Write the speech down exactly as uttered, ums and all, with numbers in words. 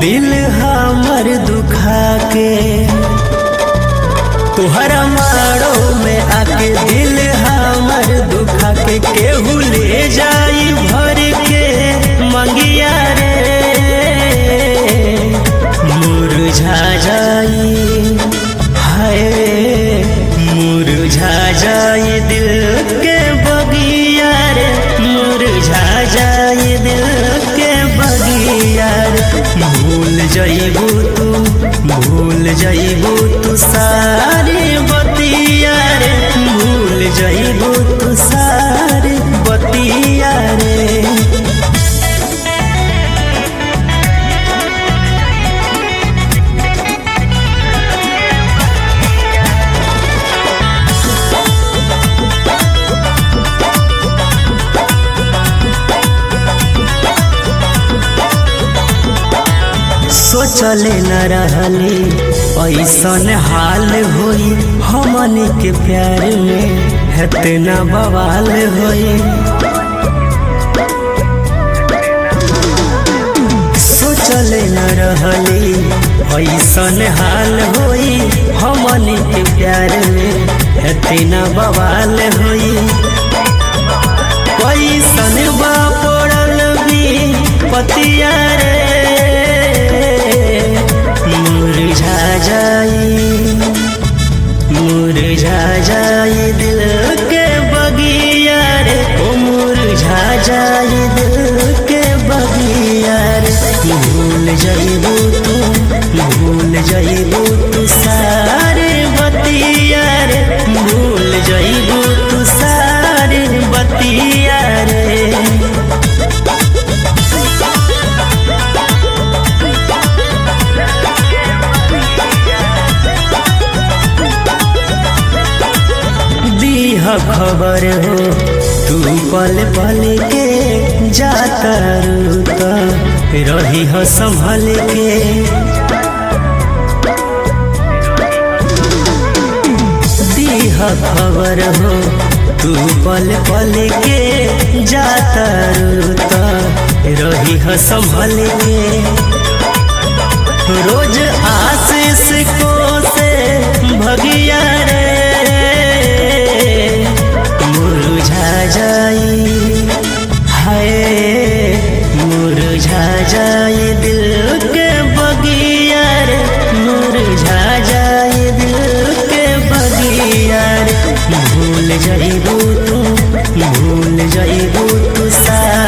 दिल हमर दुखा के तुहरा मारो में आके दिल हमर दुखा के केहू ले जाई भर के मंगिया रे मुरझा जाई हाय मुरझा जाई दिल के बगिया रे मुरझा जाई दिल के बगिया रे भूल जाइबू तू भूल जाइबू तू सारी बतिया रे भूल जाइबू तू सारी बतिया रे। सोचले न रहली ऐसन हाल होई हमन के प्यार में इतना बवाल होई सोचले न रहली ऐसन हाल होई हमन के प्यार में इतना बवाल होई कैसन बा पड़ल भी पतिया रे मुरझा जाई मुरझा जाई दिल के बगिया रे ओ मुरझा जाई दिल के बगिया रे भूल जाइबू तू भूल जाइबू तू सारे बतिया रे भूल जाइबू तू सारे बतिया रे। खबर हो तू पल पल के जाता रूता रही हो संभल के दीह खबर हो तू पल पल के जाता रूता रही हो संभल के रोज आशीष को से भगिया रे मुरझा जाई हाय मुरझा जाई दिल के बगिया रे मुरझा जाई दिल के बगिया रे भूल जाइबू तू भूल जाइबू तू सा